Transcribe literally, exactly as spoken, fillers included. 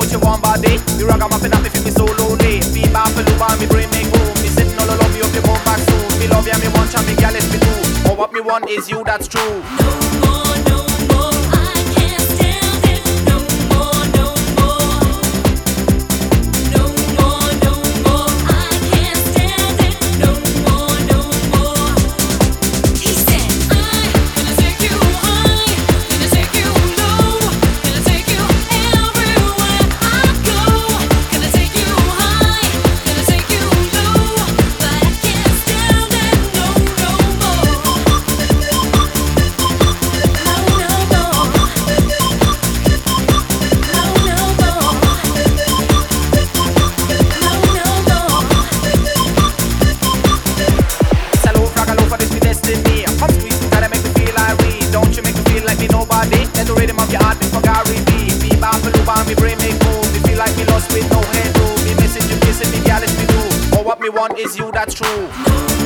with your warm body. You rock on my fin, feel me so lonely. Feed back for loop on me brain make move. Me sitting all alone, me hope you come back soon. Me love ya, me want ya, me gal, it's me do. But what me want is you, that's true. No more, no more, I can't stand it. No more, no more. No more, no more, I can't stand it. No more, no more. He said, I'm gonna take you high, gonna take you low, gonna take you everywhere I go. Gonna take you high, gonna take you low, but I can't stand it. No, no more. No, no more. No, no more. It's a low frag, a low for this, me destiny. Come squeeze me, gotta make me feel irate. Don't you make me feel like me nobody. Let the rhythm of your heart be for Gary B. Be back for loop on me brain make move. Me feel like me lost with no head room. Me message you kissing me, gal, it's me do. But what me want is you, that's true. No